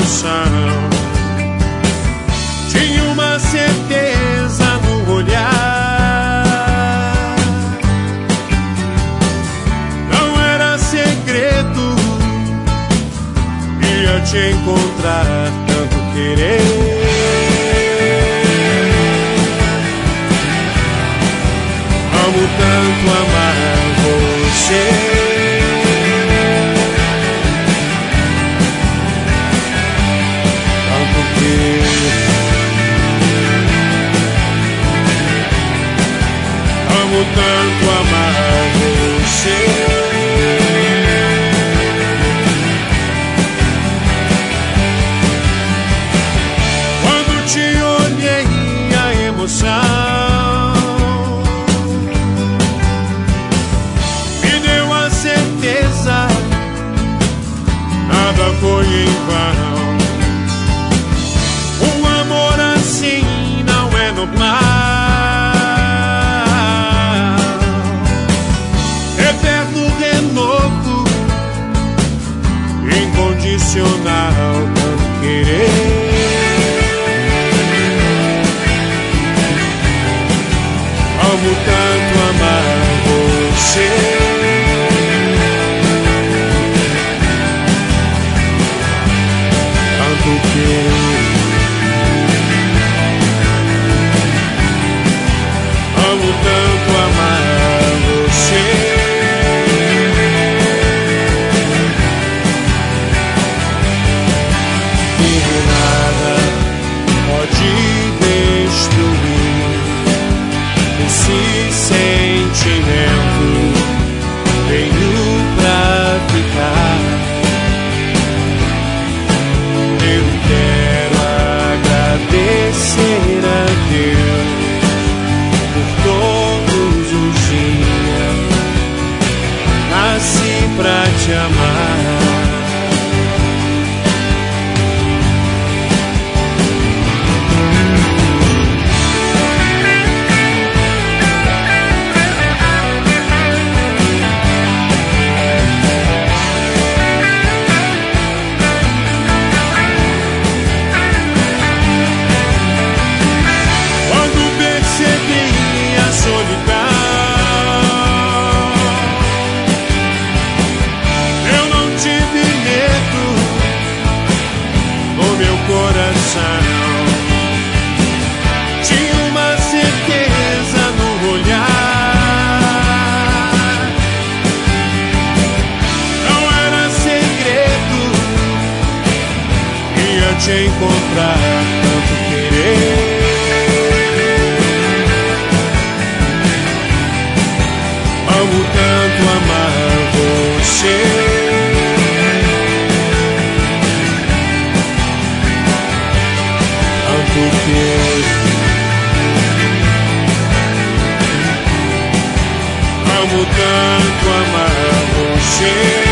coração. Tinha uma certeza no olhar, não era segredo, ia te encontrar, tanto querer. Amo tanto amar você, tanto que amo tanto amar você. Quando te olhei, a emoção me deu a certeza, nada foi em vão. Um amor assim não é normal. Eterno renovo, incondicional, tanto querer. Amo tanto amar você, tanto que amo tanto amar você. E nada pode destruir esse sentimento. Veio pra ficar. Eu quero agradecer a Deus por todos os dias. Nasci pra te amar. Tinha uma certeza no olhar, não era segredo, ia te encontrar, tanto querer. Amo tanto amar você, porque amo tanto amar você.